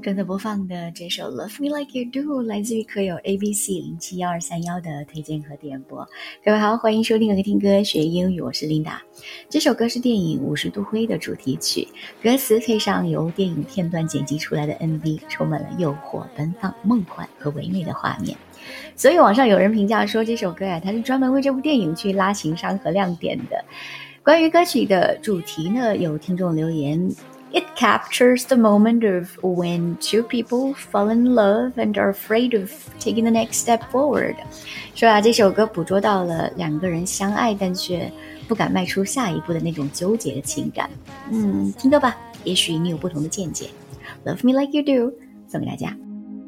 正在播放的这首 Love Me Like You Do 来自于可友 ABC071231的推荐和点播。各位好，欢迎收听和听歌学英语，我是琳达。这首歌是电影50度灰的主题曲，歌词配上由电影片段剪辑出来的 MV， 充满了诱惑、奔放、梦幻和唯美的画面。所以网上有人评价说这首歌它是专门为这部电影去拉情商和亮点的。关于歌曲的主题呢，有听众留言It captures the moment of when two people fall in love and are afraid of taking the next step forward. 说这首歌捕捉到了两个人相爱但却不敢迈出下一步的那种纠结的情感。听歌吧，也许你有不同的见解。Love Me Like You Do 送给大家。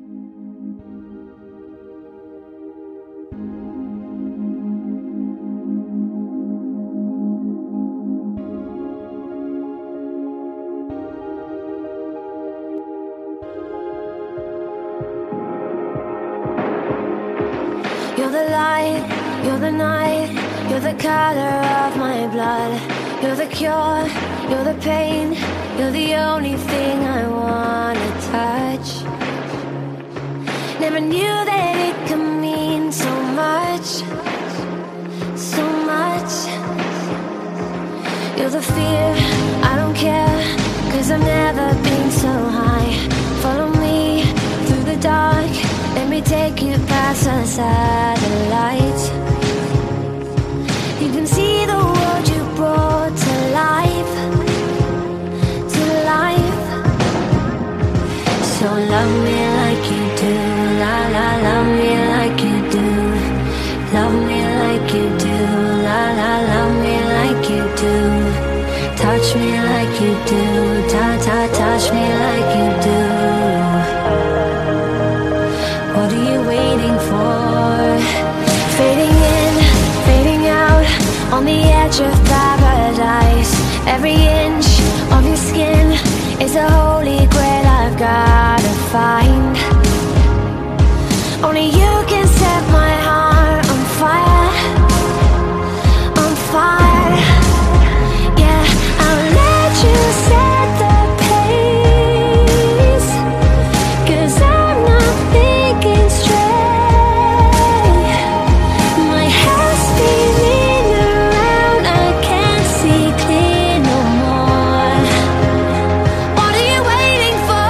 You're the light, you're the night, you're the color of my blood. You're the cure, you're the pain, you're the only thing I wanna touch. Never knew that it could mean so much, so much. You're the fear, I don't care, 'cause I've never been so high. Follow me through the dark, let me take you past the satellites. You can see the world you brought to life, to life. So love me like you do, la la, love me like you do. Love me like you do, la la, love me like you do. Touch me like you do, touch me like you do. What are you waiting for? Fading in, fading out, on the edge of paradise. Every inch of your skin is a holy grail I've gotta find. Only you can set my heart on fire, on fire. Yeah, I'll let you set the pace, 'cause I'm not thinking straight. My head's spinning around, I can't see clear no more. What are you waiting for?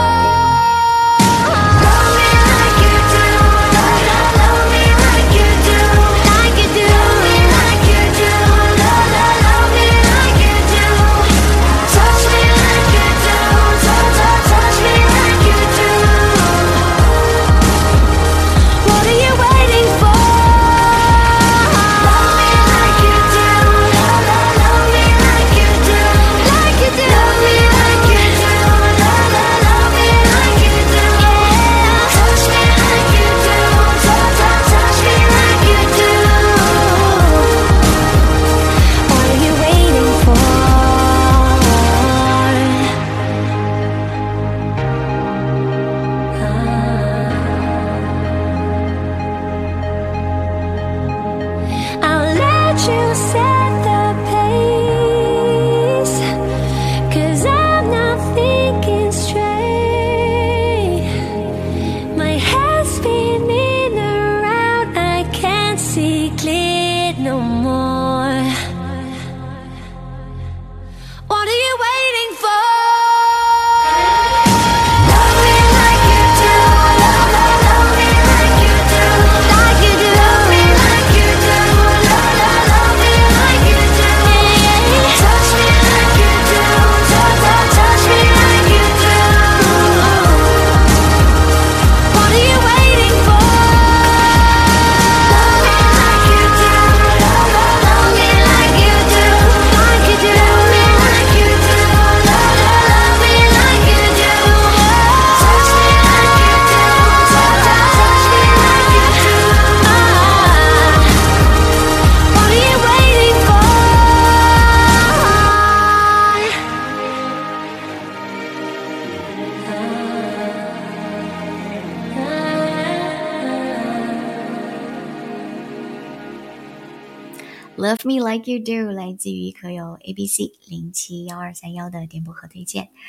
Love me like you do, love me like you do, like you do. Love me like you do, love me like you do. Touch me like you do, touch me like you do. What are you waiting for? Love me like you do, love me like you do, like you do. Love me like you do, love me like you do. Yeah, touch me like you do, touch me like you do. What are you waiting for? I'll let you set the pace, 'cause I'm not thinking straight. My head's spinning around, I can't see clear no more. What are you waiting for? Love me like you do, love me like you do, like you do. Love me like you do, love me like you do. Touch me like you do, touch me like you do. What are you waiting for? Love me like you do, love me like you do, like you do. Love me like you do, love me like you do. Touch me like you do, touch me like you do. What are you waiting for? Love Me Like You Do 来自于可友 ABC071231的点播和推荐。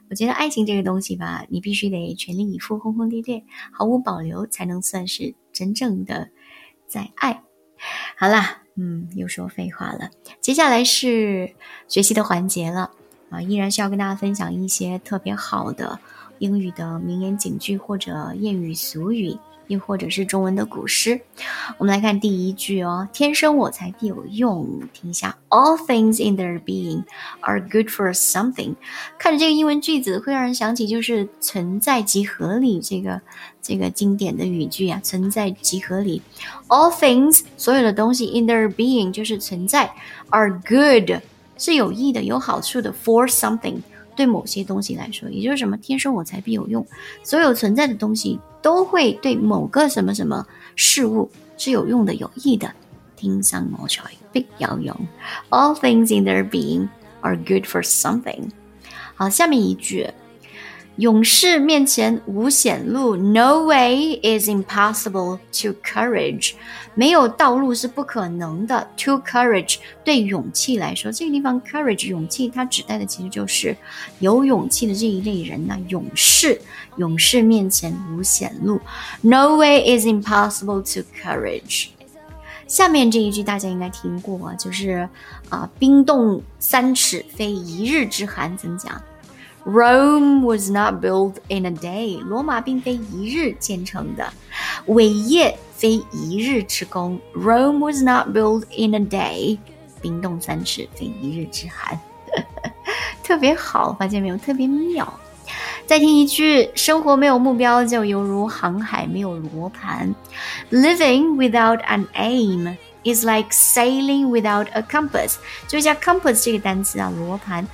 我觉得爱情这个东西吧，你必须得全力以赴，轰轰烈烈，毫无保留，才能算是真正的在爱。好啦，又说废话了。接下来是学习的环节了依然是要跟大家分享一些特别好的英语的名言警句或者谚语俗语，又或者是中文的古诗。我们来看第一句天生我材必有用。听一下 All things in their being are good for something。 看着这个英文句子会让人想起就是存在即合理这个经典的语句存在即合理。 All things 所有的东西 in their being 就是存在 are good 是有益的有好处的 for something对某些东西来说，也就是什么天生我材必有用，所有存在的东西都会对某个什么什么事物是有用的有益的。天生我材必有用 All things in their being are good for something。 好，下面一句勇士面前无险路 No way is impossible to courage。 没有道路是不可能的 To courage 对勇气来说，这个地方 courage 勇气它指代的其实就是有勇气的这一类人勇士面前无险路 No way is impossible to courage。 下面这一句大家应该听过就是冰冻3尺非一日之寒怎么讲Rome was not built in a day。 罗马并非一日建成的，伟业非一日之功。 Rome was not built in a day。 冰冻3尺非一日之寒特别好，发现没有，特别妙。再听一句，生活没有目标就犹如航海没有罗盘。 Living without an aim is like sailing without a compass。 注意一下 compass 这个单词罗盘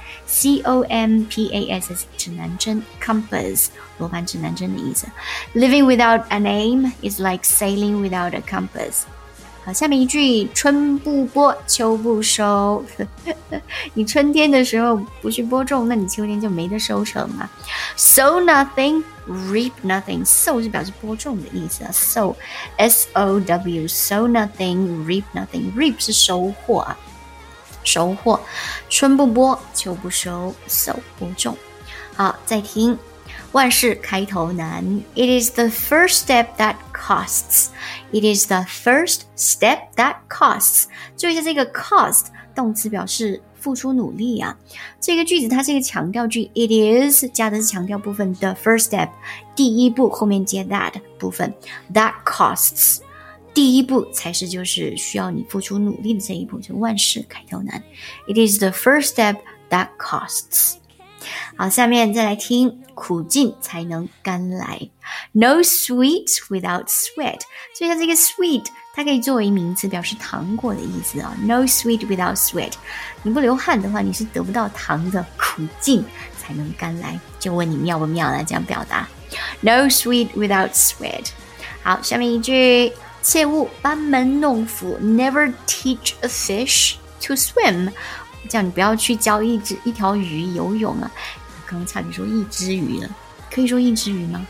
C-O-M-P-A-S 指南针 compass 罗盘指南针的意思。 Living without an aim is like sailing without a compass。 好，下面一句，春不播秋不收你春天的时候不去播种，那你秋天就没得收成啊。 Sow nothing reap nothing。 sow 是表示播种的意思sow S-O-W sow nothing reap nothing。 reap 是收获收获。春不播秋不收 sow 播种。好，再听，万事开头难 It is the first step that costs。 It is the first step that costs。 注意一下这个 cost 动词表示付出努力这个句子它是一个强调句 It is 加的是强调部分 The first step 第一步后面接 that 部分 That costs 第一步才是就是需要你付出努力的这一步，就万事开头难 It is the first step that costs。 好，下面再来听，苦尽才能甘来 No sweet without sweat。 所以它这个 sweet 它可以作为名词表示糖果的意思No sweet without sweat。 你不流汗的话你是得不到糖的，苦尽才能甘来，就问你妙不妙这样表达 No sweet without sweat。 好，下面一句，切勿班门弄斧 Never teach a fish to swim。 这样你不要去教一条鱼游泳我刚刚差点说一只鱼了，可以说一只鱼吗？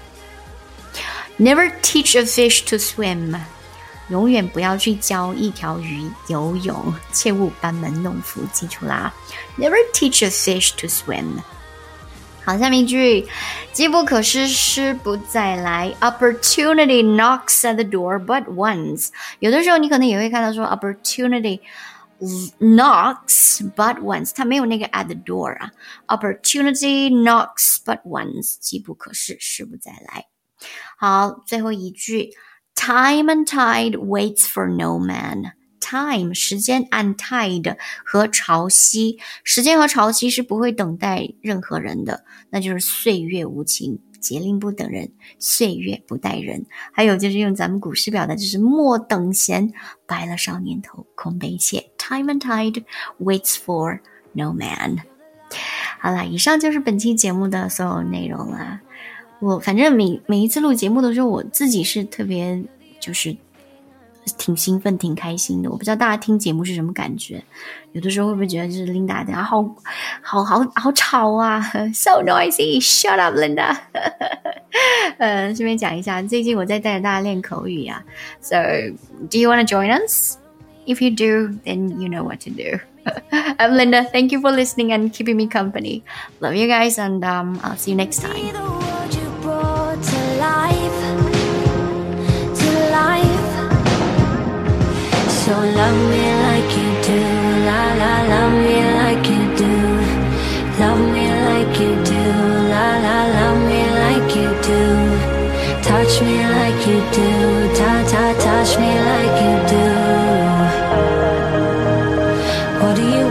Never teach a fish to swim。 永远不要去教一条鱼游泳，切勿班门弄斧，记住啦 Never teach a fish to swim。 好，下面一句，机不可失，失不再来 Opportunity knocks at the door but once。 有的时候你可能也会看到说 Opportunity knocks but once， 它没有那个 at the door Opportunity knocks but once， 机不可失，失不再来。好，最后一句， Time and tide waits for no man。 Time 时间 and tide 和潮汐，时间和潮汐是不会等待任何人的，那就是岁月无情，节令不等人，岁月不待人。还有就是用咱们古诗表达，就是莫等闲，白了少年头，空悲切。 Time and tide waits for no man。 好啦，以上就是本期节目的所有内容啦。我反正每一次录节目的时候，我自己是特别就是挺兴奋挺开心的，我不知道大家听节目是什么感觉，有的时候会不会觉得就是 Linda 等下好吵So noisy Shut up Linda 顺便讲一下，最近我在带着大家练口语So do you want to join us? If you do, then you know what to do. I'm Linda. Thank you for listening and keeping me company. Love you guys, and I'll see you next time. So love me like you do, la la, love me like you do. Love me like you do, la la, love me like you do. Touch me like you do, touch me like you do. What do you